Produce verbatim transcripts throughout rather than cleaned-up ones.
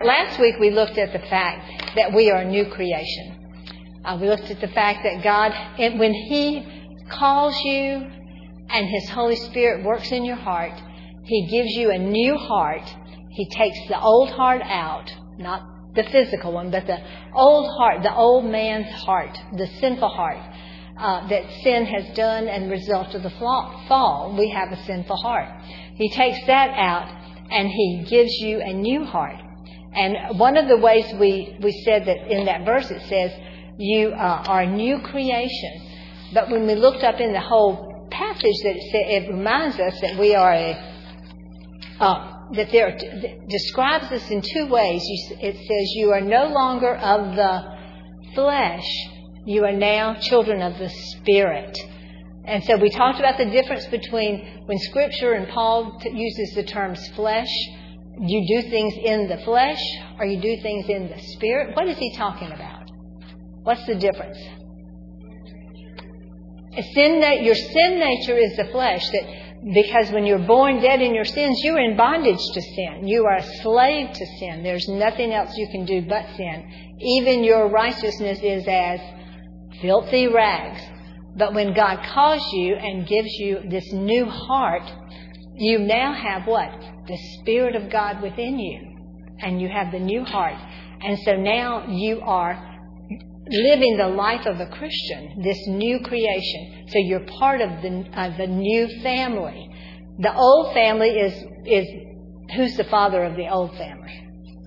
Last week we looked at the fact that we are a new creation. Uh, we looked at the fact that God, when He calls you and His Holy Spirit works in your heart, He gives you a new heart. He takes the old heart out, not the physical one, but the old heart, the old man's heart, the sinful heart uh, that sin has done and result of the fall. We have a sinful heart. He takes that out and He gives you a new heart. And one of the ways we, we said that in that verse it says, you uh, are a new creation. But when we looked up in the whole passage, that it, said, it reminds us that we are a, uh, that there are, that describes us in two ways. You, it says you are no longer of the flesh. You are now children of the Spirit. And so we talked about the difference between when Scripture and Paul t- uses the terms flesh, you do things in the flesh, or you do things in the Spirit. What is he talking about? What's the difference? Sin, your sin nature is the flesh. That because when you're born dead in your sins, you are in bondage to sin. You are a slave to sin. There's nothing else you can do but sin. Even your righteousness is as filthy rags. But when God calls you and gives you this new heart, you now have what? The Spirit of God within you. And you have the new heart. And so now you are living the life of a Christian, this new creation. So you're part of the, uh, the new family. The old family is, is, who's the father of the old family?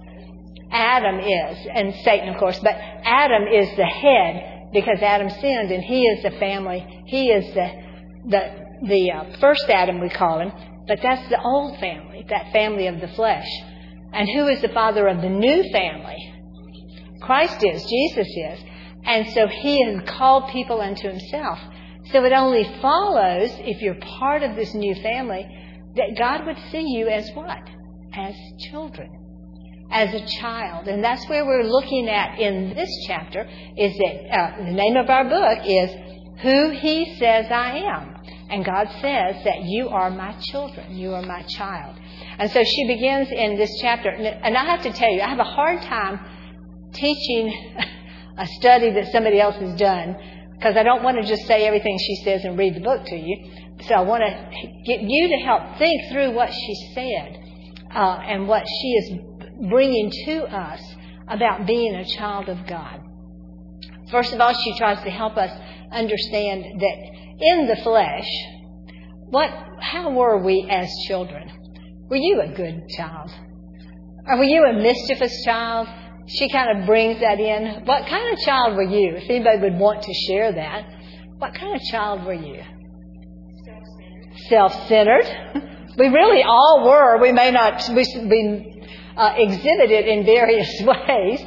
Adam is, and Satan, of course. But Adam is the head because Adam sinned, and he is the family. He is the, the, the uh, first Adam, we call him. But that's the old family, that family of the flesh. And who is the father of the new family? Christ is, Jesus is. And so He has called people unto Himself. So it only follows, if you're part of this new family, that God would see you as what? As children. As a child. And that's where we're looking at in this chapter, is that uh, the name of our book is Who He Says I Am. And God says that you are my children. You are my child. And so she begins in this chapter. And I have to tell you, I have a hard time teaching a study that somebody else has done, because I don't want to just say everything she says and read the book to you. So I want to get you to help think through what she said uh, and what she is bringing to us about being a child of God. First of all, she tries to help us understand that in the flesh, what, how were we as children? Were you a good child? Or were you a mischievous child? She kind of brings that in. What kind of child were you? If anybody would want to share that, what kind of child were you? Self-centered. Self-centered. We really all were. We may not we, we, uh, exhibit it in various ways.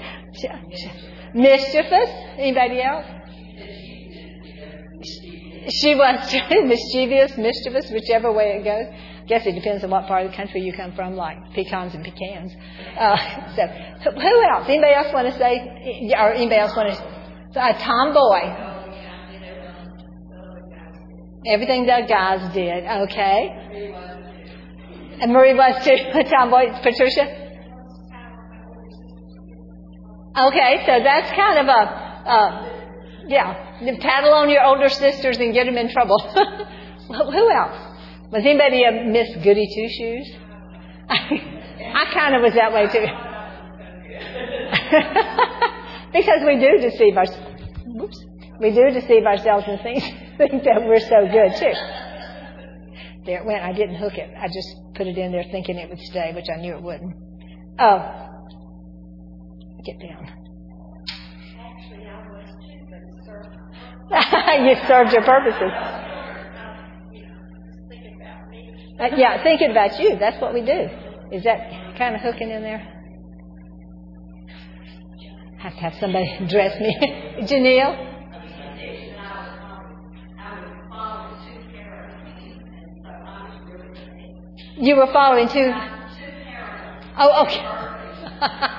Mischievous. Anybody else? She was mischievous, mischievous, whichever way it goes. I guess it depends on what part of the country you come from, like pecans and pecans. Uh, so, who else? Anybody else want to say? Or anybody else want to? A tomboy. Everything the guys did. Okay. And Marie was too. A tomboy. Patricia. Okay, so that's kind of a, uh, yeah. Tattle on your older sisters and get them in trouble. Who else? Was anybody a Miss Goody Two-Shoes? I kind of was that way too. Because we do deceive ourselves. Whoops. We do deceive ourselves and think, think that we're so good too. There it went. I didn't hook it. I just put it in there thinking it would stay, which I knew it wouldn't. Oh. Get down. You served your purposes. Uh, yeah, thinking about you. That's what we do. Is that kind of hooking in there? Have to have somebody dress me. Janelle? You were following two? Oh, okay.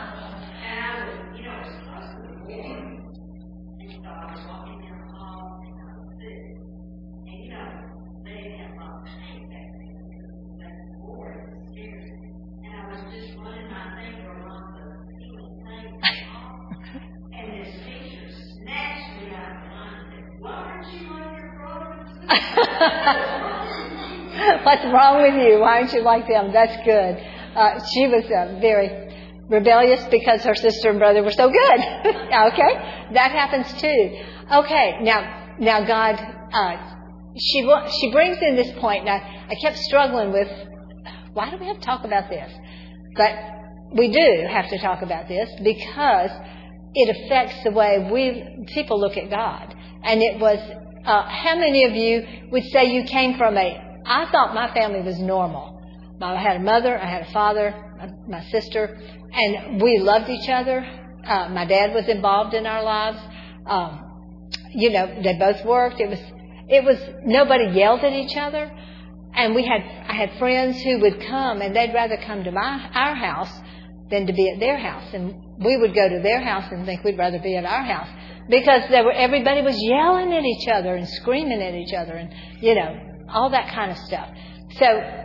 What's wrong with you? Why aren't you like them? That's good. Uh, she was uh, very rebellious because her sister and brother were so good. Okay? That happens too. Okay, now, now God, uh, she she brings in this point, and I, I kept struggling with, why do we have to talk about this? But we do have to talk about this because it affects the way we people look at God. And it was, uh, how many of you would say you came from a, I thought my family was normal. I had a mother, I had a father, my sister, and we loved each other. Uh, my dad was involved in our lives. Um, you know, they both worked. It was, it was, nobody yelled at each other. And we had, I had friends who would come, and they'd rather come to my, our house than to be at their house. And we would go to their house and think we'd rather be at our house because there were, everybody was yelling at each other and screaming at each other and, you know, all that kind of stuff. So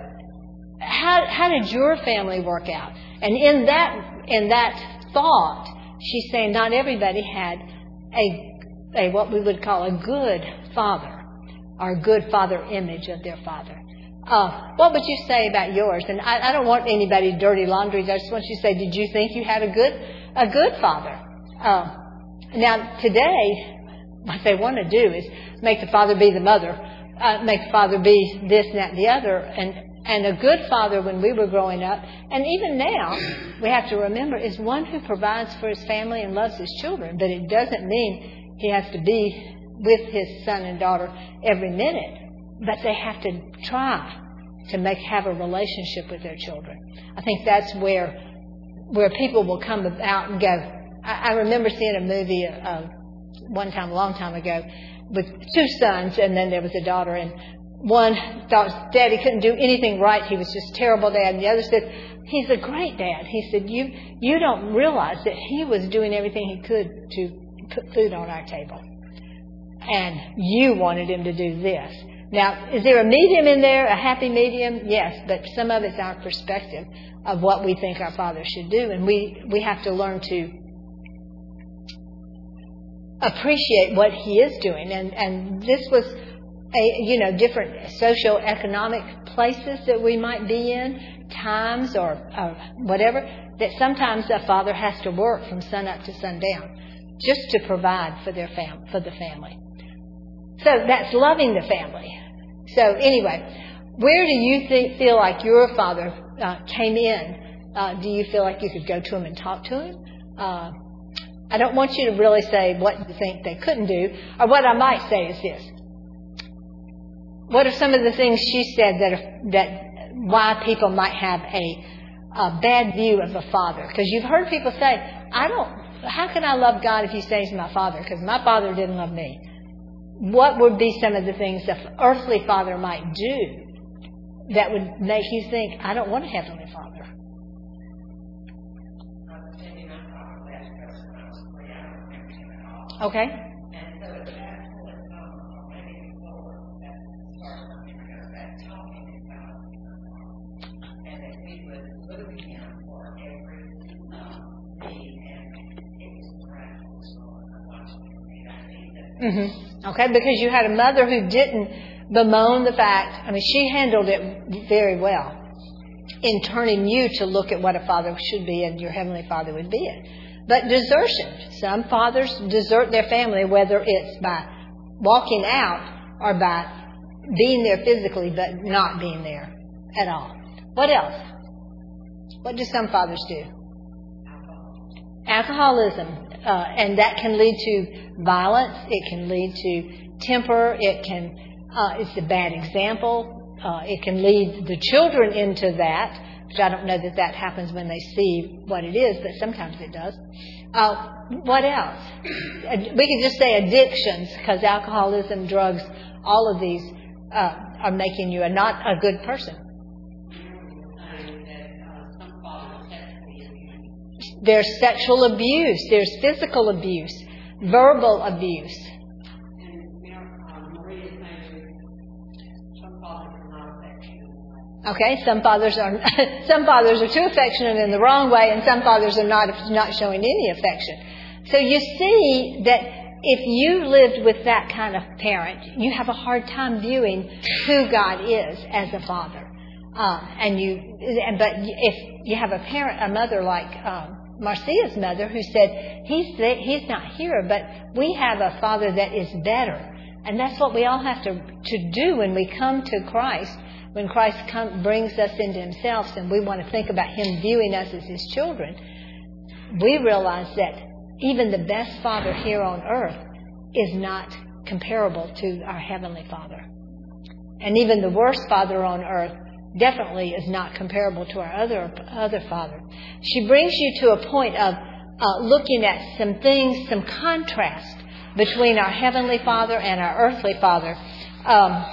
how, how did your family work out? And in that, in that thought, she's saying not everybody had a, a, what we would call a good father or a good father image of their father. Uh, what would you say about yours? And I, I don't want anybody dirty laundry. I just want you to say, did you think you had a good, a good father? Uh, now today, what they want to do is make the father be the mother, uh, make the father be this and that and the other. And, and a good father when we were growing up, and even now, we have to remember, is one who provides for his family and loves his children. But it doesn't mean he has to be with his son and daughter every minute. But they have to try to make have a relationship with their children. I think that's where where people will come out and go. I, I remember seeing a movie uh, one time, a long time ago, with two sons, and then there was a daughter, and one thought Daddy couldn't do anything right. He was just a terrible dad. And the other said, he's a great dad. He said, you you don't realize that he was doing everything he could to put food on our table. And you wanted him to do this. Now, is there a medium in there, a happy medium? Yes, but some of it's our perspective of what we think our father should do. And we, we have to learn to appreciate what he is doing. And, and this was, a, you know, different socio-economic places that we might be in, times or, or whatever, that sometimes a father has to work from sun up to sundown just to provide for their fam- for the family. So that's loving the family. So anyway, where do you think, feel like your father uh, came in? Uh, do you feel like you could go to him and talk to him? Uh, I don't want you to really say what you think they couldn't do. Or what I might say is this. What are some of the things she said that are, that why people might have a, a bad view of a father? Because you've heard people say, I don't, how can I love God if he says my father? Because my father didn't love me. What would be some of the things an earthly father might do that would make you think, I don't want a heavenly father? Okay. Mm-hmm. Okay, because you had a mother who didn't bemoan the fact, I mean, she handled it very well in turning you to look at what a father should be and your heavenly father would be it. But desertion. Some fathers desert their family, whether it's by walking out or by being there physically but not being there at all. What else? What do some fathers do? Alcoholism. Uh, and that can lead to violence. It can lead to temper. It can, uh, it's a bad example. Uh, it can lead the children into that, which I don't know that that happens when they see what it is, but sometimes it does. Uh, what else? We can just say addictions, because alcoholism, drugs, all of these uh, are making you a, not a good person. There's sexual abuse. There's physical abuse, verbal abuse. Okay, some fathers are some fathers are too affectionate in the wrong way, and some fathers are not not showing any affection. So you see that if you lived with that kind of parent, you have a hard time viewing who God is as a father. Uh, and you, but if you have a parent, a mother like um, Marcia's mother, who said, he's the, he's not here, but we have a Father that is better. And that's what we all have to, to do when we come to Christ. When Christ come, brings us into Himself and we want to think about Him viewing us as His children, we realize that even the best Father here on earth is not comparable to our Heavenly Father. And even the worst Father on earth definitely is not comparable to our other other Father. She brings you to a point of uh, looking at some things, some contrast between our Heavenly Father and our earthly Father. Um,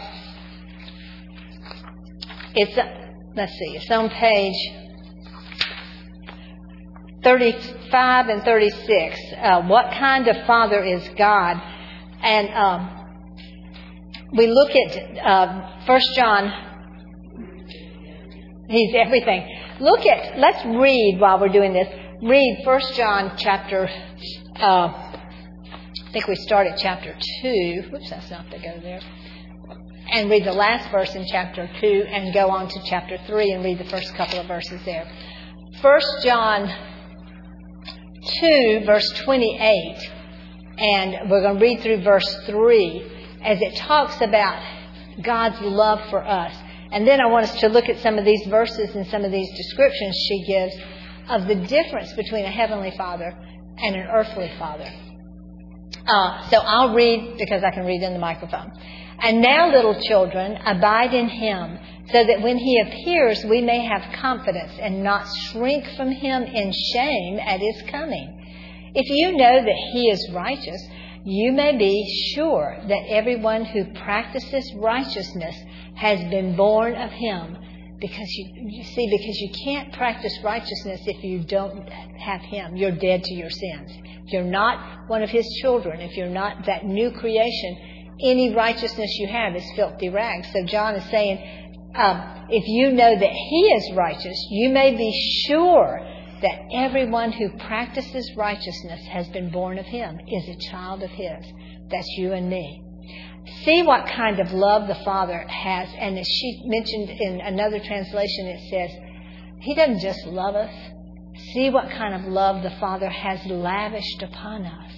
it's, uh, let's see, it's on page thirty-five and thirty-six. Uh, what kind of Father is God? And um, we look at uh, First John. He's everything. Look at, let's read while we're doing this. Read First John chapter, uh, I think we start at chapter two. Whoops, that's not to go there. And read the last verse in chapter two and go on to chapter three and read the first couple of verses there. First John two, verse twenty-eight. And we're going to read through verse three as it talks about God's love for us. And then I want us to look at some of these verses and some of these descriptions she gives of the difference between a Heavenly Father and an earthly Father. Uh, so I'll read because I can read in the microphone. And now, little children, abide in Him, so that when He appears, we may have confidence and not shrink from Him in shame at His coming. If you know that He is righteous, you may be sure that everyone who practices righteousness has been born of Him. Because you, you see, because you can't practice righteousness if you don't have Him. You're dead to your sins. If you're not one of His children, if you're not that new creation, any righteousness you have is filthy rags. So John is saying, um, if you know that He is righteous, you may be sure that everyone who practices righteousness has been born of Him, is a child of His. That's you and me. See what kind of love the Father has. And as she mentioned in another translation, it says, He doesn't just love us. See what kind of love the Father has lavished upon us.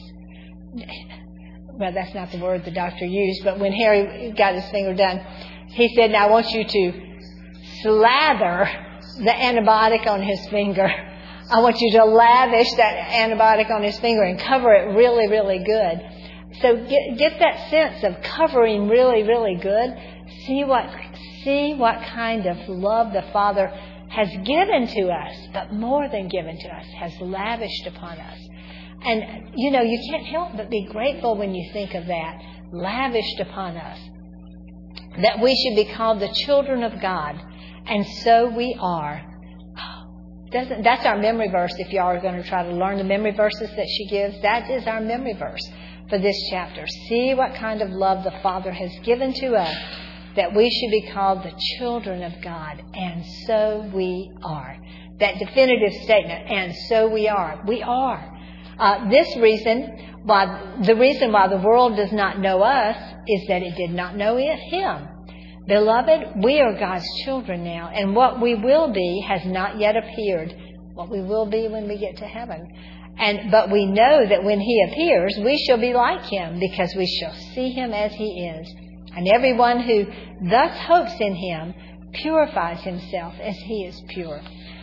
Well, that's not the word the doctor used, but when Harry got his finger done, he said, now I want you to slather the antibiotic on his finger. I want you to lavish that antibiotic on his finger and cover it really, really good. So get, get that sense of covering really, really good. See what, see what kind of love the Father has given to us, but more than given to us, has lavished upon us. And, you know, you can't help but be grateful when you think of that, lavished upon us. That we should be called the children of God. And so we are. Doesn't, that's our memory verse. If y'all are going to try to learn the memory verses that she gives, that is our memory verse for this chapter. See what kind of love the Father has given to us, that we should be called the children of God. And so we are. That definitive statement, and so we are. We are. Uh, this reason, why, the reason why the world does not know us is that it did not know it, Him. Beloved, we are God's children now, and what we will be has not yet appeared. What we will be when we get to heaven. And but we know that when He appears, we shall be like Him, because we shall see Him as He is. And everyone who thus hopes in Him purifies himself as He is pure.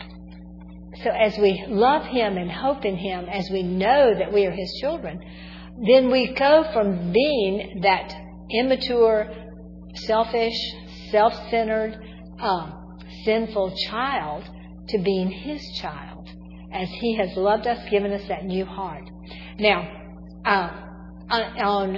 So as we love Him and hope in Him, as we know that we are His children, then we go from being that immature, selfish, self-centered, um, sinful child to being His child, as He has loved us, given us that new heart. Now, uh, on,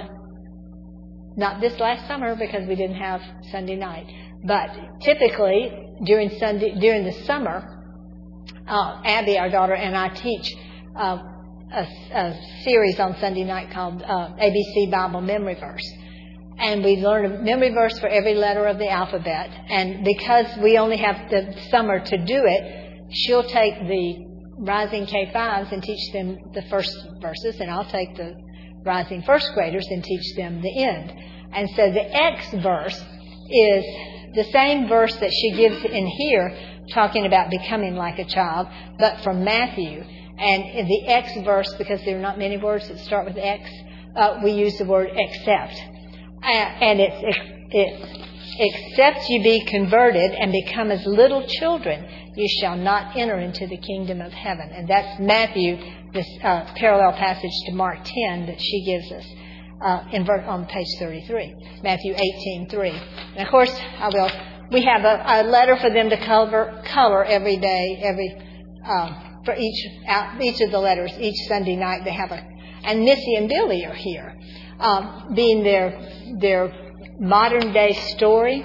on not this last summer because we didn't have Sunday night, but typically during Sunday during the summer, uh, Abby, our daughter, and I teach uh, a, a series on Sunday night called uh, A B C Bible Memory Verse. And we learn a memory verse for every letter of the alphabet. And because we only have the summer to do it, she'll take the Rising K fives and teach them the first verses, and I'll take the rising first graders and teach them the end. And so the X verse is the same verse that she gives in here, talking about becoming like a child, but from Matthew. And in the X verse, because there are not many words that start with X, uh, we use the word accept. Uh, and it's, it's except you be converted and become as little children, you shall not enter into the kingdom of heaven. And that's Matthew, this uh, parallel passage to Mark ten that she gives us uh, in ver- on page thirty-three, Matthew eighteen three. And of course, I will. We have a, a letter for them to color, color every day, every um, for each out, each of the letters. Each Sunday night they have a. And Missy and Billy are here, um, being their their modern day story.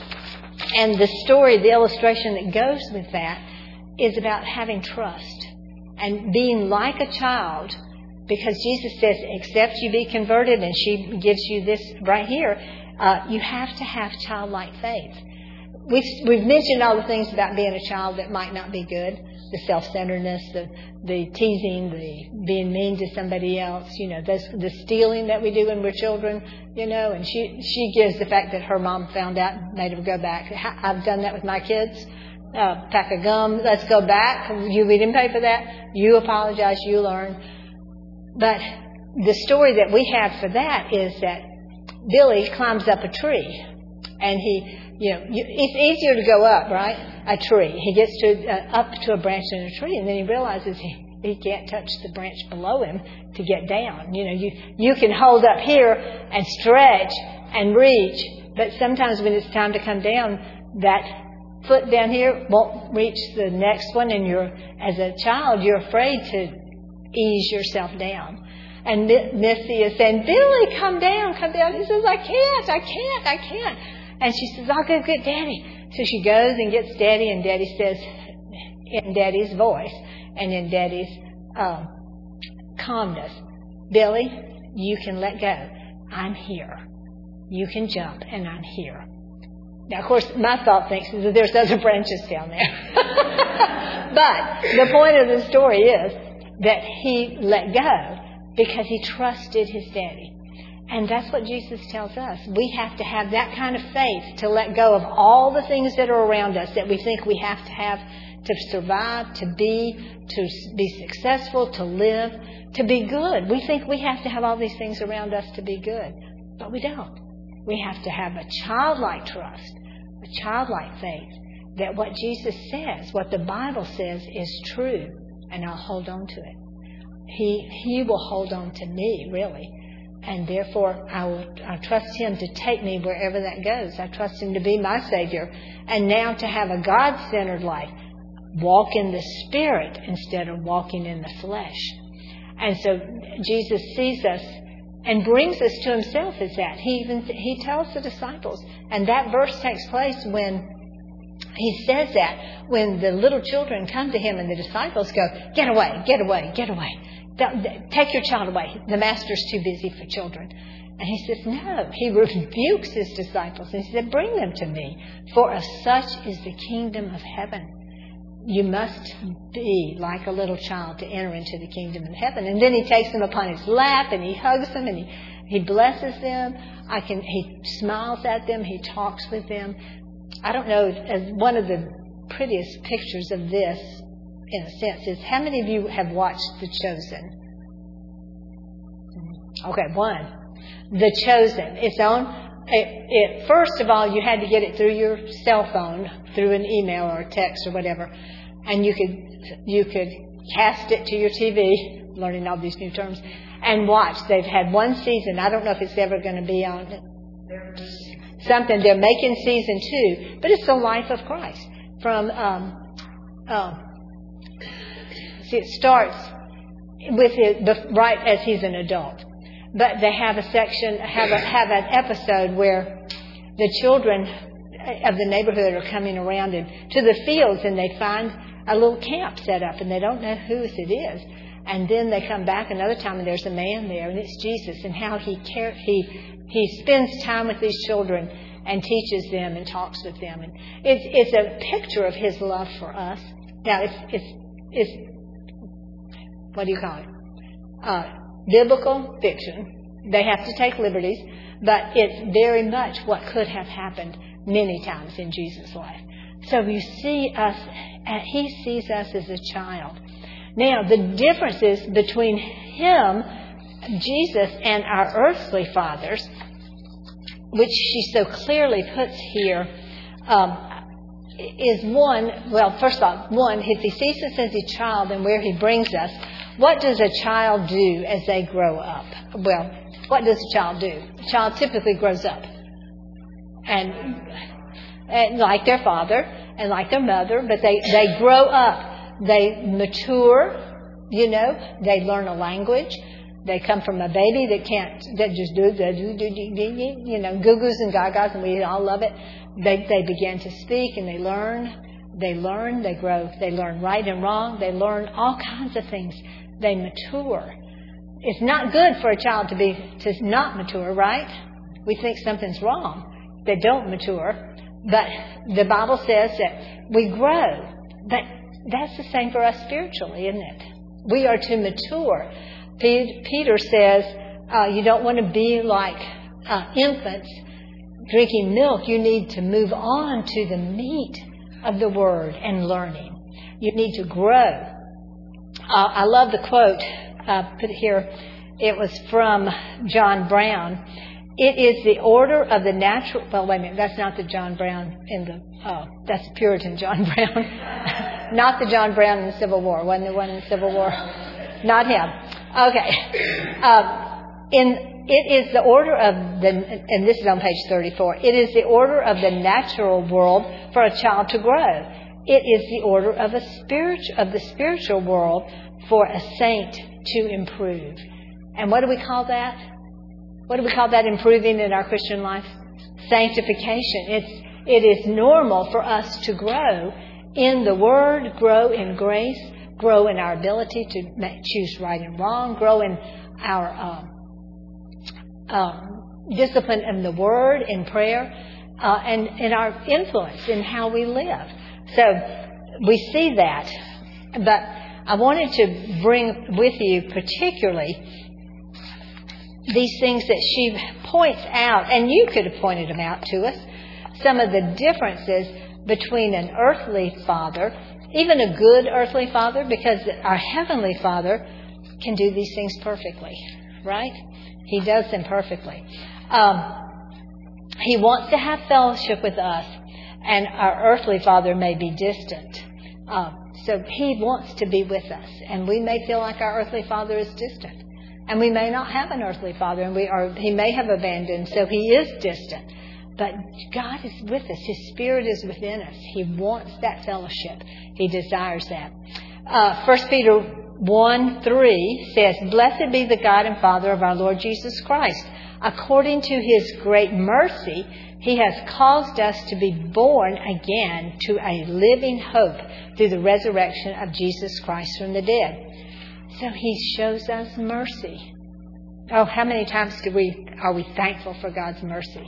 And the story, the illustration that goes with that, is about having trust and being like a child, because Jesus says, except you be converted, and she gives you this right here, uh, you have to have childlike faith. We've, we've mentioned all the things about being a child that might not be good, the self-centeredness, the, the teasing, the being mean to somebody else, you know, the, the stealing that we do when we're children, you know, and she, she gives the fact that her mom found out and made her go back. I've done that with my kids. Uh, pack of gum, let's go back. You, we didn't pay for that. You apologize, you learn. But the story that we have for that is that Billy climbs up a tree, and he, you know, you, it's easier to go up, right? A tree. He gets to uh, up to a branch in a tree, and then he realizes he, he can't touch the branch below him to get down. You know, you you can hold up here and stretch and reach, but sometimes when it's time to come down, that foot down here won't reach the next one, and you're, as a child, you're afraid to ease yourself down. And Missy is saying, Billy, come down, come down. He says, I can't, I can't, I can't. And she says, I'll go get Daddy. So she goes and gets Daddy, and Daddy says, in Daddy's voice and in Daddy's um, calmness, Billy, you can let go. I'm here. You can jump, and I'm here. Now, of course, my thought thinks that there's other branches down there. But the point of the story is that he let go because he trusted his daddy. And that's what Jesus tells us. We have to have that kind of faith to let go of all the things that are around us that we think we have to have to survive, to be, to be successful, to live, to be good. We think we have to have all these things around us to be good, but we don't. We have to have a childlike trust, a childlike faith that what Jesus says, what the Bible says is true, and I'll hold on to it. He He will hold on to me, really. And therefore, I will I trust Him to take me wherever that goes. I trust Him to be my Savior. And now to have a God-centered life, walk in the Spirit instead of walking in the flesh. And so Jesus sees us and brings us to Himself as that. He even He tells the disciples, and that verse takes place when He says that, when the little children come to Him and the disciples go, get away, get away, get away. Take your child away. The master's too busy for children. And He says, no. He rebukes His disciples. And He said, bring them to me. For of such is the kingdom of heaven. You must be like a little child to enter into the kingdom of heaven. And then He takes them upon His lap and He hugs them and He, he blesses them. I can, He smiles at them. He talks with them. I don't know, as one of the prettiest pictures of this, in a sense, is how many of you have watched The Chosen? Okay, one. The Chosen. It's on. It, it, first of all, you had to get it through your cell phone, through an email or a text or whatever, and you could you could cast it to your T V, learning all these new terms, and watch. They've had one season. I don't know if it's ever going to be on something. They're making season two, but it's the life of Christ from. Um, um, see, it starts with it right as He's an adult. But they have a section, have a, have an episode where the children of the neighborhood are coming around and to the fields, and they find a little camp set up, and they don't know whose it is. And then they come back another time, and there's a man there, and it's Jesus, and how he care, he he spends time with these children and teaches them and talks with them, and it's it's a picture of His love for us. Now it's it's it's what do you call it? Uh, biblical fiction. They have to take liberties, but it's very much what could have happened many times in Jesus' life. So you see us, he sees us as a child. Now, the differences between him, Jesus, and our earthly fathers, which she so clearly puts here, um, is one, well, first of all, one, if he sees us as a child and where he brings us, what does a child do as they grow up? Well, what does a child do? A child typically grows up. And, and like their father and like their mother, but they, they grow up. They mature, you know, they learn a language. They come from a baby that can't, that just do, do, do, do, do, you know, goo-goos and gagas, and we all love it. They, they begin to speak and they learn. They learn, they grow, they learn right and wrong. They learn all kinds of things. They mature. It's not good for a child to be, to not mature, right? We think something's wrong. They don't mature. But the Bible says that we grow. But that's the same for us spiritually, isn't it? We are to mature. Peter says uh, you don't want to be like uh, infants drinking milk. You need to move on to the meat of the Word and learning. You need to grow. Uh, I love the quote, uh, put it here. It was from John Brown. It is the order of the natural... Well, wait a minute. That's not the John Brown in the... Oh, that's the Puritan John Brown. Not the John Brown in the Civil War. Wasn't the one in the Civil War? Not him. Okay. Um, in, it is the order of the... And this is on page thirty-four. It is the order of the natural world for a child to grow. It is the order of a spiritual of the spiritual world for a saint to improve. And what do we call that? What do we call that improving in our Christian life? Sanctification. It's, it is normal for us to grow in the Word, grow in grace, grow in our ability to choose right and wrong, grow in our um, um, discipline in the Word, in prayer, uh, and in our influence in how we live. So we see that. But I wanted to bring with you particularly these things that she points out, and you could have pointed them out to us, some of the differences between an earthly father, even a good earthly father, because our heavenly Father can do these things perfectly, right? He does them perfectly. Um, he wants to have fellowship with us, and our earthly father may be distant. Um, so he wants to be with us, and we may feel like our earthly father is distant. And we may not have an earthly father, and we are, he may have abandoned, so he is distant. But God is with us. His Spirit is within us. He wants that fellowship. He desires that. Uh, First Peter one three says, "Blessed be the God and Father of our Lord Jesus Christ. According to His great mercy, He has caused us to be born again to a living hope through the resurrection of Jesus Christ from the dead." So He shows us mercy. Oh, how many times do we are we thankful for God's mercy?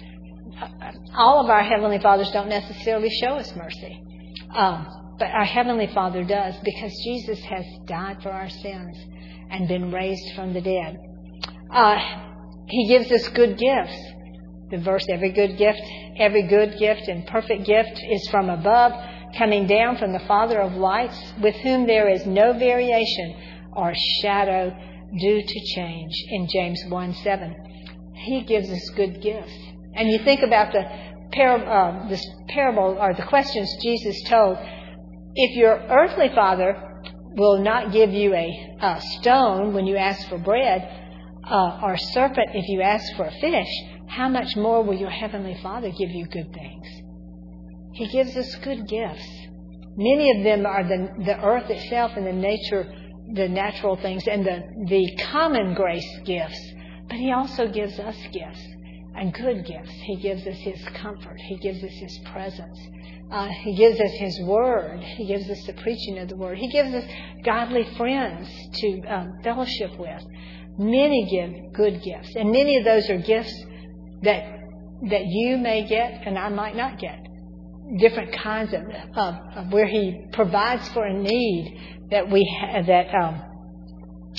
All of our Heavenly Fathers don't necessarily show us mercy. Um, but our Heavenly Father does, because Jesus has died for our sins and been raised from the dead. Uh, he gives us good gifts. The verse, every good gift, every good gift and perfect gift is from above, coming down from the Father of lights, with whom there is no variation or shadow due to change, in James one seven. He gives us good gifts. And you think about the par- uh, this parable, or the questions Jesus told. If your earthly father will not give you a, a stone when you ask for bread, uh, or a serpent if you ask for a fish, how much more will your heavenly Father give you good things? He gives us good gifts. Many of them are the, the earth itself and the nature, the natural things, and the, the common grace gifts. But He also gives us gifts, and good gifts. He gives us His comfort. He gives us His presence. Uh, he gives us His Word. He gives us the preaching of the Word. He gives us godly friends to um, fellowship with. Many give good gifts, and many of those are gifts that that you may get and I might not get. Different kinds of, of, of where He provides for a need that we ha- that um,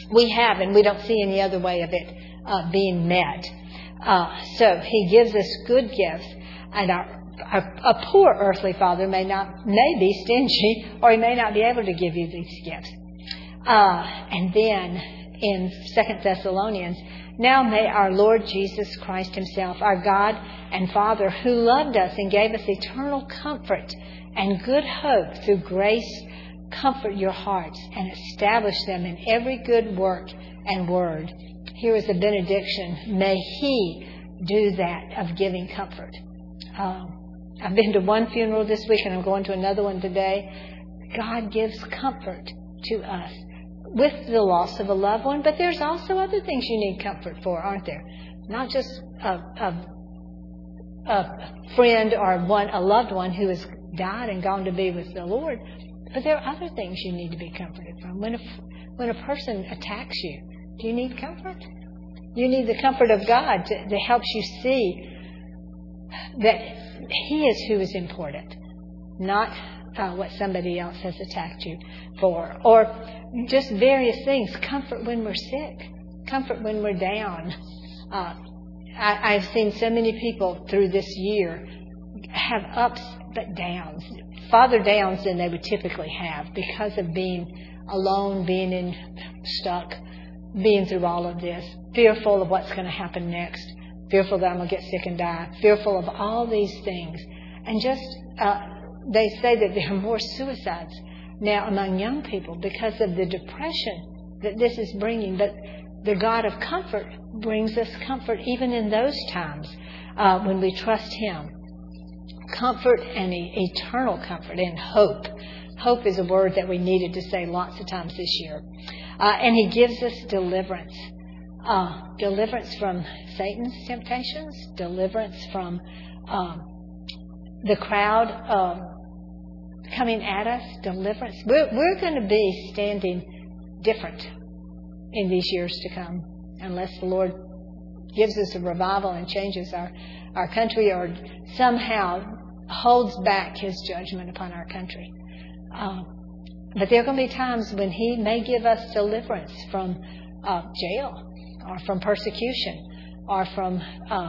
we have, and we don't see any other way of it uh, being met. Uh, so He gives us good gifts, and our, our a poor earthly father may not may be stingy, or he may not be able to give you these gifts. Uh, and then in Second Thessalonians, now may our Lord Jesus Christ Himself, our God and Father, who loved us and gave us eternal comfort and good hope through grace, comfort your hearts and establish them in every good work and word. Here is a benediction. May He do that of giving comfort. Um, I've been to one funeral this week and I'm going to another one today. God gives comfort to us with the loss of a loved one, but there's also other things you need comfort for, aren't there? Not just a, a, a friend or one a loved one who has died and gone to be with the Lord, but there are other things you need to be comforted from. When a, when a person attacks you, do you need comfort? You need the comfort of God to, that helps you see that He is who is important, not uh, what somebody else has attacked you for. Or just various things. Comfort when we're sick. Comfort when we're down. Uh, I, I've seen so many people through this year have ups but downs. Farther downs than they would typically have because of being alone, being in stuck, being through all of this, fearful of what's going to happen next, fearful that I'm going to get sick and die, fearful of all these things. And just, uh, they say that there are more suicides now among young people because of the depression that this is bringing. But the God of comfort brings us comfort even in those times uh, when we trust Him. Comfort and e- eternal comfort and hope. Hope is a word that we needed to say lots of times this year. Uh, and He gives us deliverance. Uh, deliverance from Satan's temptations. Deliverance from um, the crowd uh, coming at us. Deliverance. We're, we're going to be standing different in these years to come unless the Lord gives us a revival and changes our, our country or somehow holds back His judgment upon our country. Uh, but there are going to be times when He may give us deliverance from uh, jail or from persecution or from uh,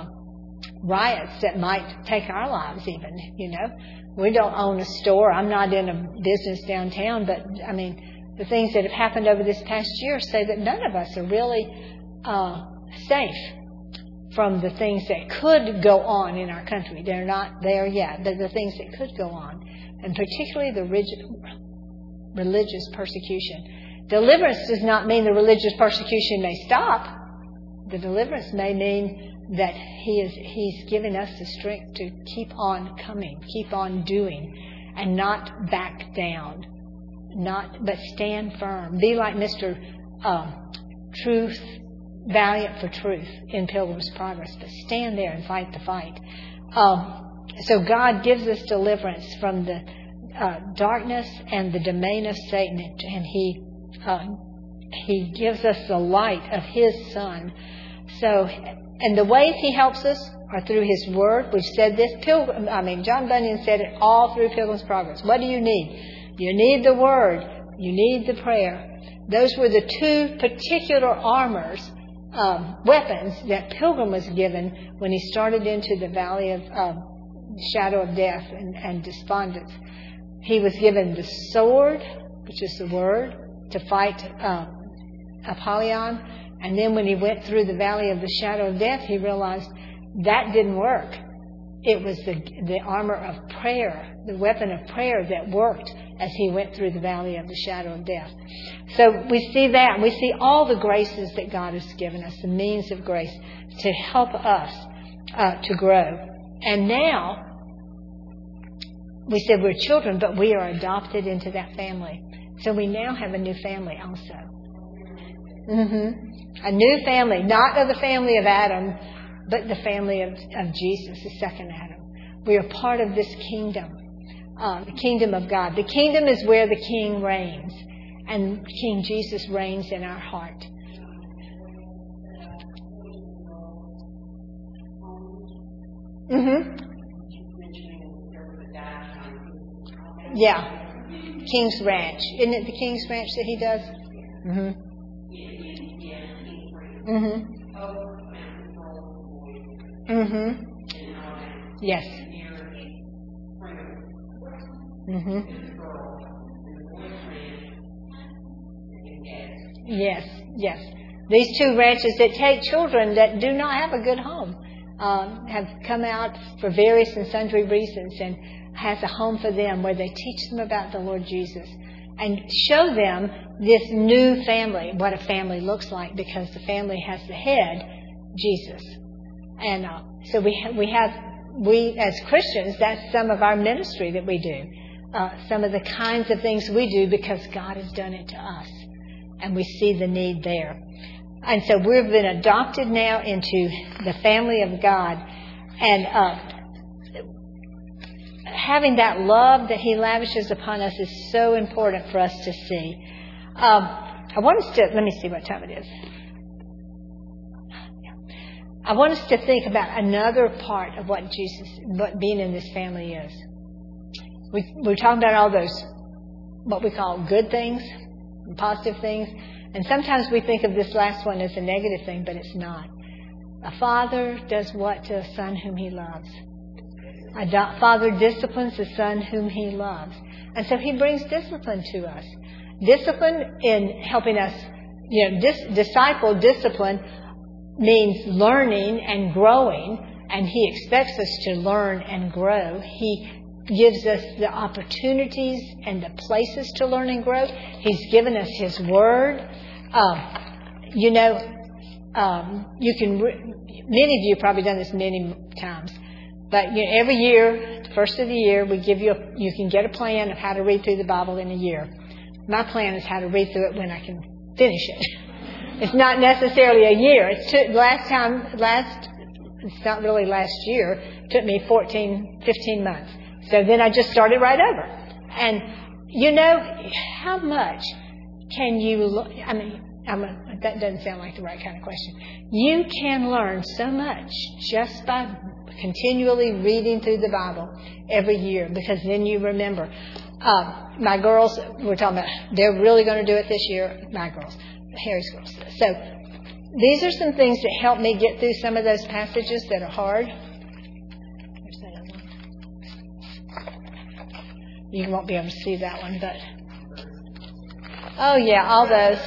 riots that might take our lives even, you know. We don't own a store. I'm not in a business downtown, but, I mean, the things that have happened over this past year say that none of us are really uh, safe from the things that could go on in our country. They're not there yet, but the things that could go on, and particularly the rigid, religious persecution. Deliverance does not mean the religious persecution may stop. The deliverance may mean that He is He's giving us the strength to keep on coming, keep on doing, and not back down, not but stand firm. Be like Mister Uh, truth. Valiant for truth in Pilgrim's Progress, but stand there and fight the fight. Um, so God gives us deliverance from the uh, darkness and the domain of Satan, and He uh, He gives us the light of His Son. So, and the ways He helps us are through His Word. We've said this. Pilgrim, I mean, John Bunyan said it all through Pilgrim's Progress. What do you need? You need the Word. You need the prayer. Those were the two particular armors. Um, weapons that Pilgrim was given when he started into the valley of um, shadow of death and, and despondence. He was given the sword, which is the word, to fight um, Apollyon. And then when he went through the valley of the shadow of death, he realized that didn't work. It was the, the armor of prayer, the weapon of prayer that worked as he went through the valley of the shadow of death. So we see that. We see all the graces that God has given us, the means of grace to help us uh, to grow. And now, we said we're children, but we are adopted into that family. So we now have a new family also. Mm-hmm. A new family, not of the family of Adam, but the family of, of Jesus, the second Adam. We are part of this kingdom. Uh, the kingdom of God. The kingdom is where the King reigns, and King Jesus reigns in our heart. Mm-hmm. Yeah. King's Ranch. Isn't it the King's Ranch that he does? Mm-hmm. Mm-hmm. Mm-hmm. Yes. Mm-hmm. Yes, yes. These two ranches that take children that do not have a good home um, have come out for various and sundry reasons and has a home for them where they teach them about the Lord Jesus and show them this new family, what a family looks like, because the family has the head, Jesus. And uh, so we ha- we have, we as Christians, that's some of our ministry that we do. Uh, some of the kinds of things we do because God has done it to us. And we see the need there. And so we've been adopted now into the family of God. And uh, having that love that He lavishes upon us is so important for us to see. Um, I want us to, let me see what time it is. I want us to think about another part of what Jesus, what being in this family is. We, we're talking about all those, what we call good things, positive things. And sometimes we think of this last one as a negative thing, but it's not. A father does what to a son whom he loves? A do- father disciplines the son whom he loves. And so he brings discipline to us. Discipline in helping us, you know, dis- disciple, discipline means learning and growing, and he expects us to learn and grow. He gives us the opportunities and the places to learn and grow. He's given us His Word. Um, you know, um, you can. Re- many of you have probably done this many times, but you know, every year, first of the year, we give you. A, you can get a plan of how to read through the Bible in a year. My plan is how to read through it when I can finish it. It's not necessarily a year. It's t- last time. Last. It's not really last year. It took me fourteen, fifteen months. So then I just started right over. And, you know, how much can you, I mean, I'm a, that doesn't sound like the right kind of question. You can learn so much just by continually reading through the Bible every year, because then you remember. Uh, my girls, we're talking about, they're really going to do it this year. My girls, Harry's girls. So these are some things that help me get through some of those passages that are hard. You won't be able to see that one, but... Oh, yeah, all those.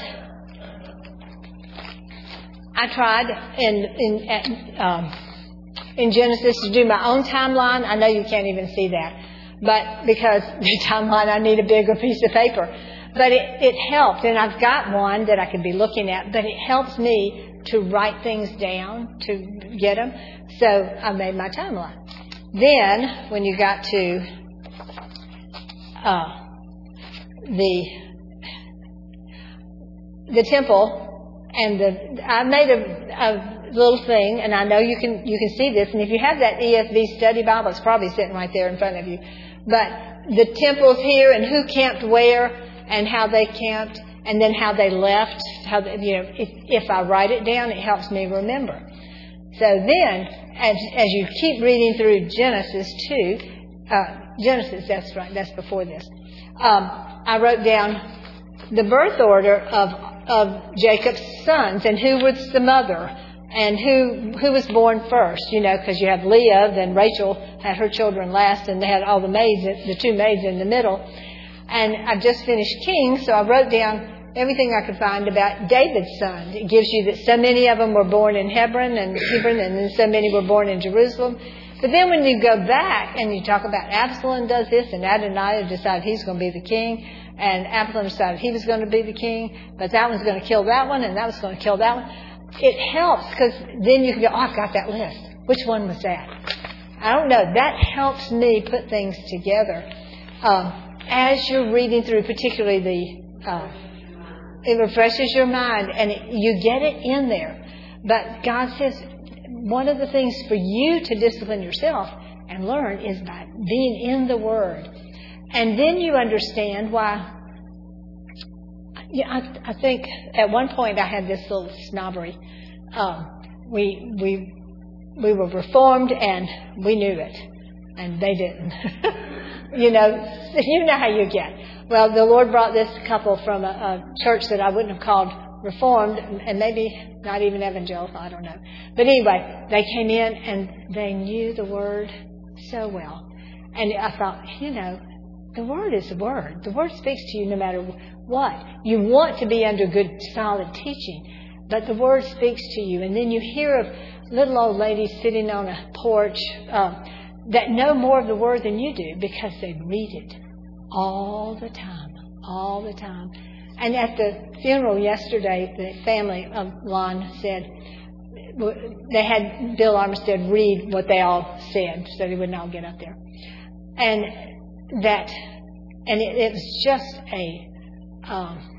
I tried in in um, in Genesis to do my own timeline. I know you can't even see that, but because the timeline, I need a bigger piece of paper. But it, it helped, and I've got one that I could be looking at, but it helps me to write things down, to get them. So I made my timeline. Then, when you got to... Uh, the the temple and the I made a, a little thing, and I know you can you can see this, and if you have that E S V study Bible, it's probably sitting right there in front of you. But the temples here and who camped where and how they camped, and then how they left. How they, you know, if, if I write it down, it helps me remember. So then, as as you keep reading through Genesis two. Uh, Genesis, that's right, that's before this. Um, I wrote down the birth order of of Jacob's sons and who was the mother and who who was born first, you know, because you have Leah, then Rachel had her children last, and they had all the maids, the two maids in the middle. And I just finished Kings, so I wrote down everything I could find about David's sons. It gives you that so many of them were born in Hebron and Hebron, and then so many were born in Jerusalem. But then when you go back and you talk about Absalom does this, and Adoniah decided he's going to be the king, and Absalom decided he was going to be the king, but that one's going to kill that one, and that was going to kill that one. It helps, because then you can go, oh, I've got that list. Which one was that? I don't know. That helps me put things together. Um, as you're reading through, particularly the, uh, it refreshes your mind, and it, you get it in there. But God says, one of the things for you to discipline yourself and learn is by being in the Word. And then you understand why. Yeah, I, I think at one point I had this little snobbery. Um, we we we were Reformed and we knew it, and they didn't. you know, you know how you get. Well, the Lord brought this couple from a, a church that I wouldn't have called Reformed, and maybe not even evangelical, I don't know. But anyway, they came in and they knew the Word so well. And I thought, you know, the Word is the Word. The Word speaks to you no matter what. You want to be under good, solid teaching, but the Word speaks to you. And then you hear of little old ladies sitting on a porch uh, that know more of the Word than you do because they read it all the time, all the time. And at the funeral yesterday, the family of Lon said, they had Bill Armistead read what they all said so they wouldn't all get up there. And that, and it, it was just a, um,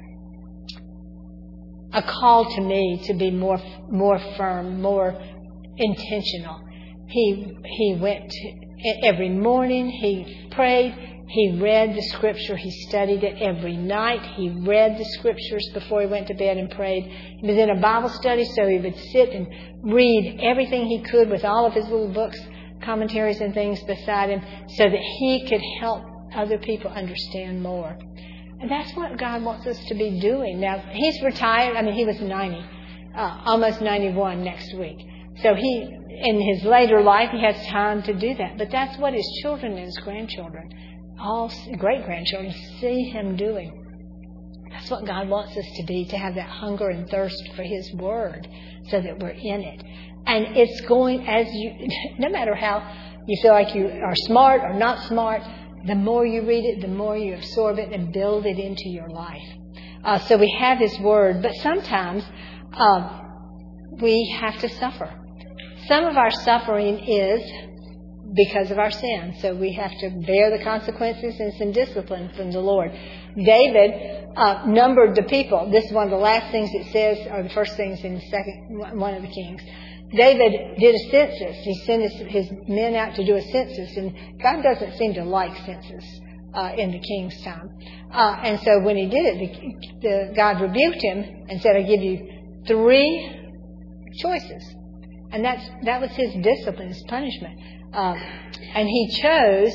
a call to me to be more, more firm, more intentional. He, he went to, every morning, he prayed, he read the scripture, he studied it every night, he read the scriptures before he went to bed and prayed. He was in a Bible study, so he would sit and read everything he could with all of his little books, commentaries and things beside him, so that he could help other people understand more. And that's what God wants us to be doing. Now, he's retired. I mean, he was ninety, uh, almost ninety-one next week. So he, in his later life, he has time to do that. But that's what his children and his grandchildren, all great-grandchildren, see him doing. That's what God wants us to be, to have that hunger and thirst for his Word so that we're in it. And it's going as you, no matter how you feel like you are smart or not smart, the more you read it, the more you absorb it and build it into your life. Uh, so we have his Word, but sometimes uh, we have to suffer. Some of our suffering is because of our sin. So we have to bear the consequences and some discipline from the Lord. David uh, numbered the people. This is one of the last things it says, or the first things in the second one of the Kings. David did a census. He sent his, his men out to do a census, and God doesn't seem to like census uh, in the king's time. Uh, and so when he did it, the, the, God rebuked him and said, I give you three choices. And that's that was his discipline, his punishment. Um, and he chose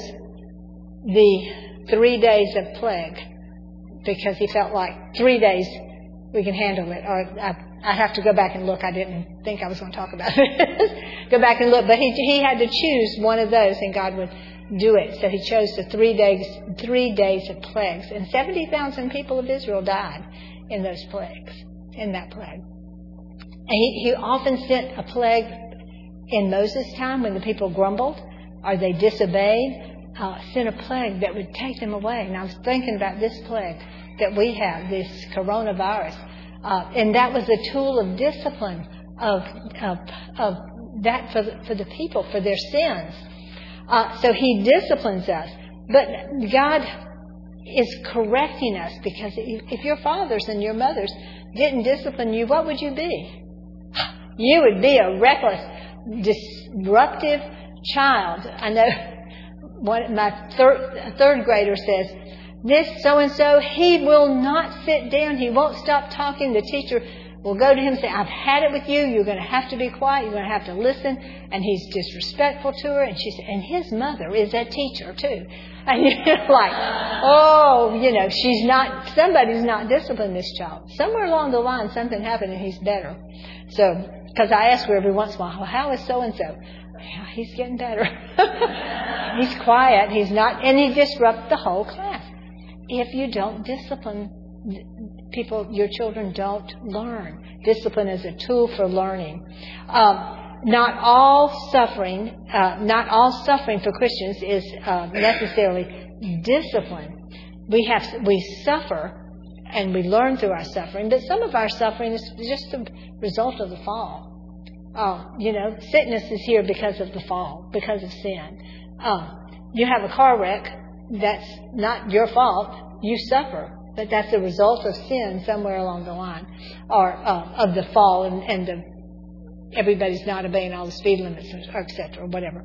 the three days of plague because he felt like three days we can handle it. Or I, I have to go back and look. I didn't think I was going to talk about it. Go back and look. But he he had to choose one of those, and God would do it. So he chose the three days three days of plagues, and seventy thousand people of Israel died in those plagues, in that plague. And he, he often sent a plague in Moses' time when the people grumbled or they disobeyed, uh, sent a plague that would take them away. And I was thinking about this plague that we have, this coronavirus. Uh, and that was a tool of discipline of of, of that for the, for the people, for their sins. Uh, so he disciplines us. But God is correcting us, because if your fathers and your mothers didn't discipline you, what would you be? You would be a reckless, disruptive child. I know one, my third, third grader says, this so-and-so, he will not sit down. He won't stop talking. The teacher will go to him and say, I've had it with you. You're going to have to be quiet. You're going to have to listen. And he's disrespectful to her. And she said, and his mother is a teacher too. And you're like, oh, you know, she's not, somebody's not disciplining this child. Somewhere along the line, something happened and he's better. So, because I ask her every once in a while, well, how is so-and-so? Yeah, he's getting better. He's quiet. He's not, and he disrupts the whole class. If you don't discipline people, your children don't learn. Discipline is a tool for learning. Um, not all suffering, uh, not all suffering for Christians is uh, necessarily discipline. We have, we suffer and we learn through our suffering, but some of our suffering is just the result of the fall. Uh, you know, sickness is here because of the fall, because of sin. Uh, you have a car wreck, that's not your fault. You suffer, but that's a result of sin somewhere along the line, or uh, of the fall, and, and the, everybody's not obeying all the speed limits, or et cetera, or whatever.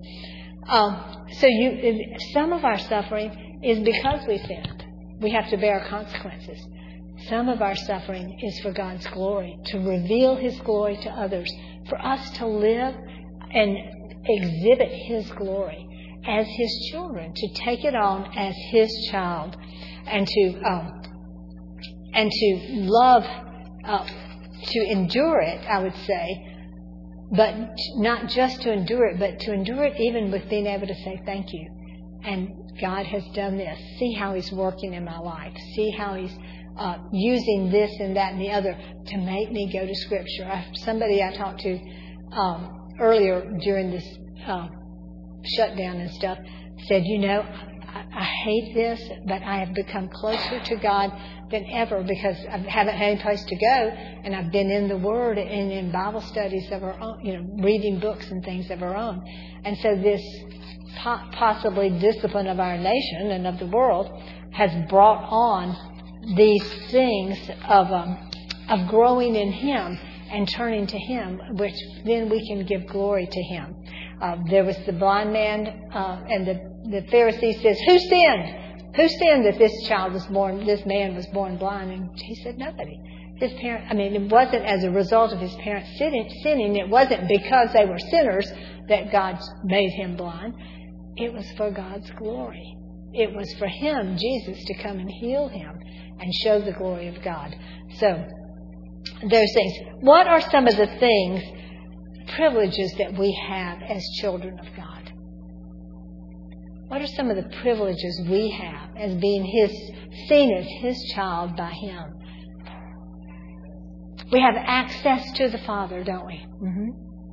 Um, so you, some of our suffering is because we sinned. We have to bear consequences. Some of our suffering is for God's glory, to reveal His glory to others, for us to live and exhibit His glory as His children, to take it on as His child, and to um, and to love uh, to endure it, I would say, but not just to endure it, but to endure it even with being able to say thank you. And God has done this. See how He's working in my life. See how He's uh, using this and that and the other to make me go to Scripture. I, somebody I talked to um, earlier during this uh, shutdown and stuff said, you know, I, I hate this, but I have become closer to God than ever because I haven't had any place to go, and I've been in the Word and in Bible studies of our own, you know, reading books and things of our own. And so this po- possibly discipline of our nation and of the world has brought on these things of um, of growing in Him and turning to Him, which then we can give glory to Him. Uh, there was the blind man, uh, and the, the Pharisee says, who sinned? Who sinned that this child was born, this man was born blind? And he said, nobody. His parent, I mean, it wasn't as a result of his parents sinning, sinning. It wasn't because they were sinners that God made him blind. It was for God's glory. It was for Him, Jesus, to come and heal him and show the glory of God. So, those things. What are some of the things, privileges that we have as children of God? What are some of the privileges we have as being His, seen as His child by Him? We have access to the Father, don't we? Mm-hmm.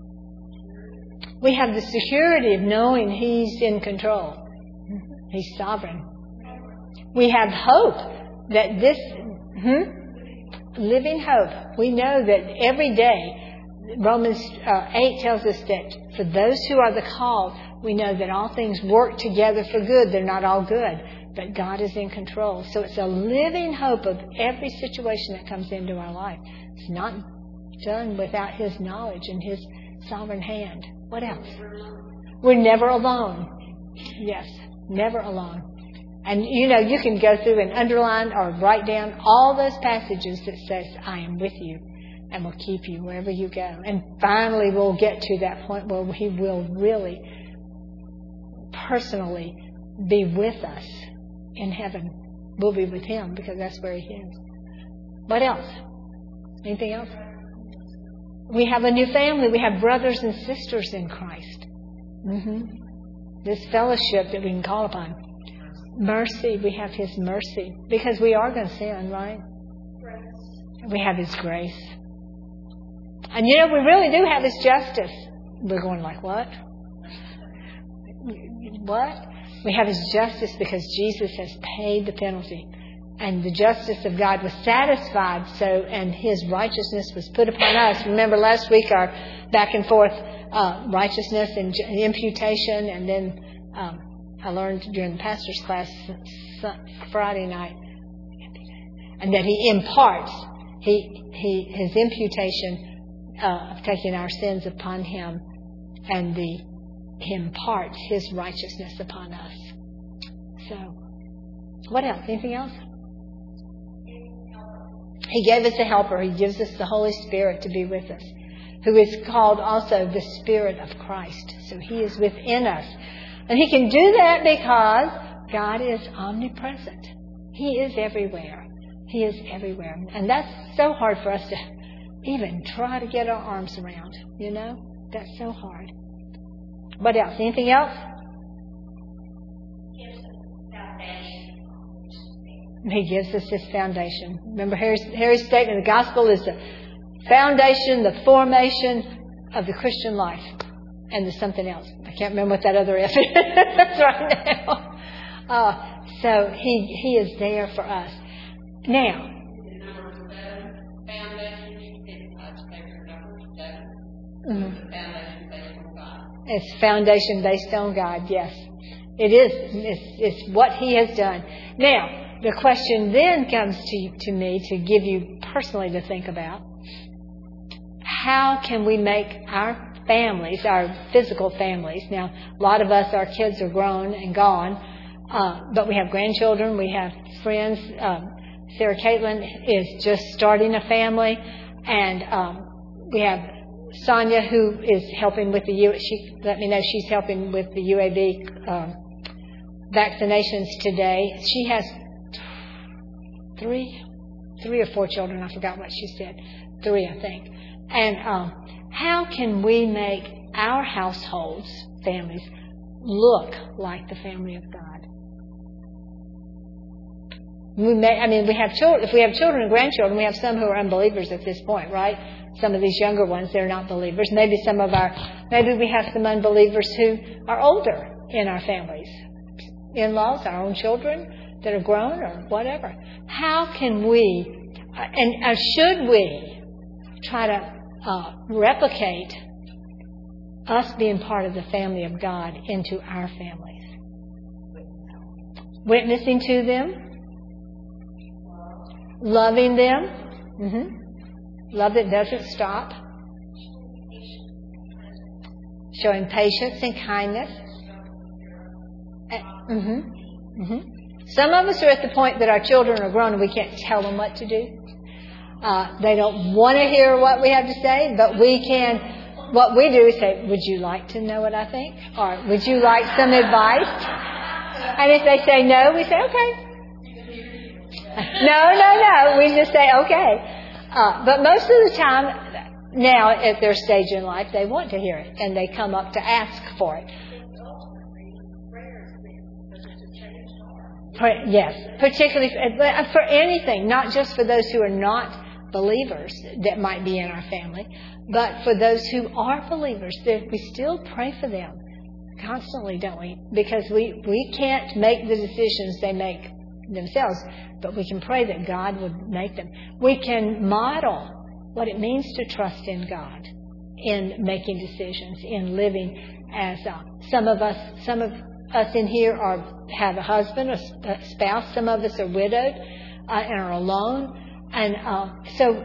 We have the security of knowing He's in control. Mm-hmm. He's sovereign. We have hope that this, hmm? living hope. We know that every day, Romans uh, eight tells us that for those who are the called, we know that all things work together for good. They're not all good, but God is in control. So it's a living hope of every situation that comes into our life. It's not done without His knowledge and His sovereign hand. What else? We're never alone. Yes, never alone. And, you know, you can go through and underline or write down all those passages that says, I am with you and will keep you wherever you go. And finally we'll get to that point where He will really personally be with us in heaven. We'll be with Him because that's where He is. What else? Anything else? We have a new family. We have brothers and sisters in Christ. Mm-hmm. This fellowship that we can call upon. Mercy. We have His mercy because we are going to sin, right? We have His grace. And you know, we really do have His justice. We're going like, what? What? We have His justice because Jesus has paid the penalty. And the justice of God was satisfied, so, and His righteousness was put upon us. Remember last week our back and forth uh, righteousness and imputation, and then um, I learned during the pastor's class Friday night, and that He imparts, He, he His imputation uh, of taking our sins upon Him, and the He imparts His righteousness upon us. So, what else? Anything else? He gave us a helper. He gives us the Holy Spirit to be with us, who is called also the Spirit of Christ. So He is within us. And He can do that because God is omnipresent. He is everywhere. He is everywhere. And that's so hard for us to even try to get our arms around. You know? That's so hard. What else? Anything else? He gives us His foundation. Remember Harry's, Harry's statement, the gospel is the foundation, the formation of the Christian life. And there's something else. I can't remember what that other F is right now. Uh, so he, he is there for us. Now, mm-hmm. It's foundation based on God, yes. It is. It's, it's what He has done. Now, the question then comes to, to me to give you personally to think about. How can we make our families, our physical families, now a lot of us, our kids are grown and gone, uh, but we have grandchildren, we have friends. Um, Sarah Caitlin is just starting a family, and um, we have Sonia who is helping with the U. She let me know she's helping with the U A B um, vaccinations today. She has three, three or four children. I forgot what she said, three, I think. And um, how can we make our households, families, look like the family of God? We may, I mean, we have children. If we have children and grandchildren, we have some who are unbelievers at this point, right? Some of these younger ones, they're not believers. Maybe some of our, maybe we have some unbelievers who are older in our families, in-laws, our own children that are grown or whatever. How can we, and uh, should we try to uh, replicate us being part of the family of God into our families? Witnessing to them. Loving them. Mm-hmm. Love that doesn't stop. Showing patience and kindness. Mm-hmm. Mm-hmm. Some of us are at the point that our children are grown and we can't tell them what to do. Uh, they don't want to hear what we have to say, but we can. What we do is say, would you like to know what I think? Or would you like some advice? And if they say no, we say, okay. No, no, no. We just say, okay. Uh, but most of the time, now at their stage in life, they want to hear it. And they come up to ask for it. For, yes, particularly for, for anything, not just for those who are not believers that might be in our family, but for those who are believers, that we still pray for them constantly, don't we? Because we, we can't make the decisions they make themselves, but we can pray that God would make them. We can model what it means to trust in God in making decisions, in living as uh, some of us, some of us in here are have a husband, a spouse. Some of us are widowed uh, and are alone, and uh, so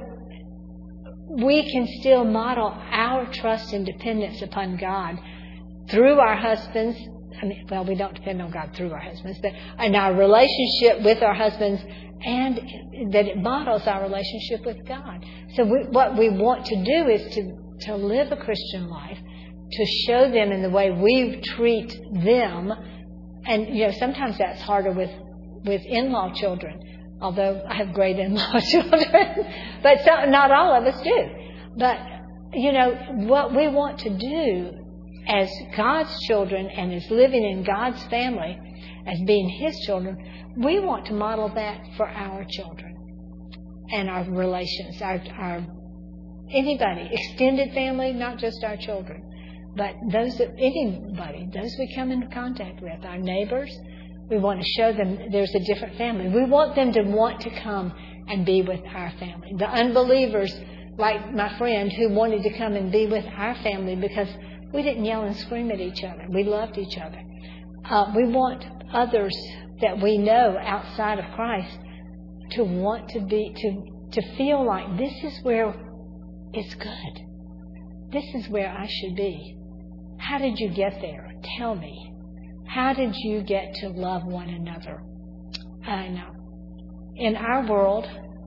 we can still model our trust and dependence upon God through our husbands. I mean, well, we don't depend on God through our husbands, but in our relationship with our husbands, and that it models our relationship with God. So we, what we want to do is to, to live a Christian life, to show them in the way we treat them. And, you know, sometimes that's harder with, with in-law children, although I have great in-law children. But some, not all of us do. But, you know, what we want to do as God's children and as living in God's family, as being His children, we want to model that for our children and our relations, our, our anybody, extended family, not just our children, but those that anybody, those we come into contact with, our neighbors. We want to show them there's a different family. We want them to want to come and be with our family. The unbelievers, like my friend, who wanted to come and be with our family because we didn't yell and scream at each other. We loved each other. Uh, we want others that we know outside of Christ to want to be, to, to feel like this is where it's good. This is where I should be. How did you get there? Tell me. How did you get to love one another? I know. In our world,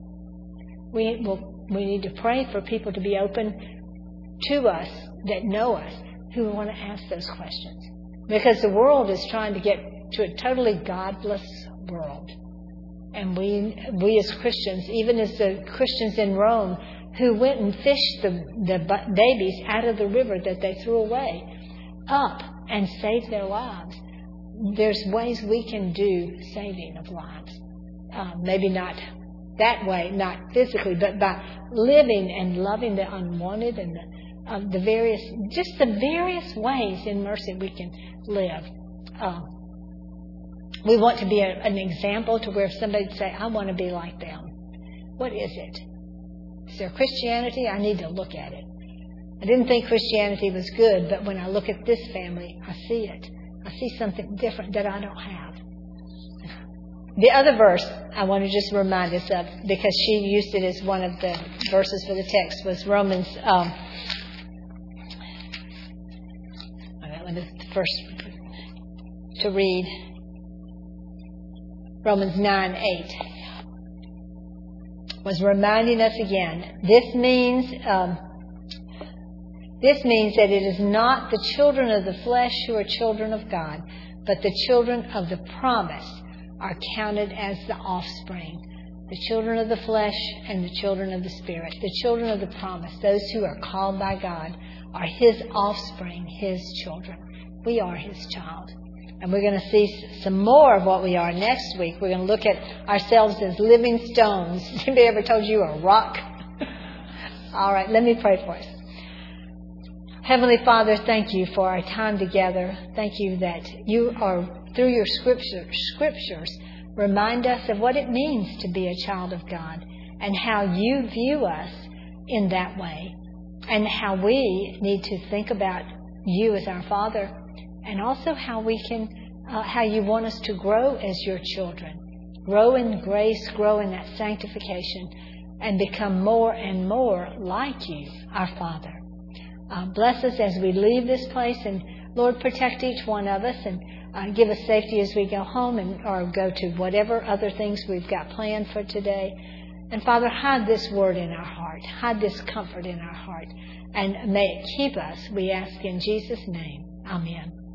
we will, we need to pray for people to be open to us that know us, who want to ask those questions. Because the world is trying to get to a totally godless world. And we we as Christians, even as the Christians in Rome who went and fished the, the babies out of the river that they threw away up and saved their lives, there's ways we can do saving of lives. Uh, maybe not that way, not physically, but by living and loving the unwanted and the Uh, the various, just the various ways in mercy we can live. Uh, we want to be a, an example to where somebody would say, I want to be like them. What is it? Is there Christianity? I need to look at it. I didn't think Christianity was good, but when I look at this family, I see it. I see something different that I don't have. The other verse I want to just remind us of, because she used it as one of the verses for the text, was Romans um, first to read Romans nine eight was reminding us again. This means um, this means that it is not the children of the flesh who are children of God, but the children of the promise are counted as the offspring the children of the flesh and the children of the Spirit, the children of the promise, those who are called by God, are His offspring, His children. We are His child. And we're going to see some more of what we are next week. We're going to look at ourselves as living stones. Anybody ever told you a rock? All right, let me pray for us. Heavenly Father, thank you for our time together. Thank you that you are, through your scripture, scriptures, remind us of what it means to be a child of God and how you view us in that way and how we need to think about you as our Father and also how we can, uh, how you want us to grow as your children. Grow in grace, grow in that sanctification, and become more and more like you, our Father. Uh, bless us as we leave this place, and Lord, protect each one of us and uh, give us safety as we go home and or go to whatever other things we've got planned for today. And Father, hide this word in our heart, hide this comfort in our heart, and may it keep us, we ask in Jesus' name. Amen.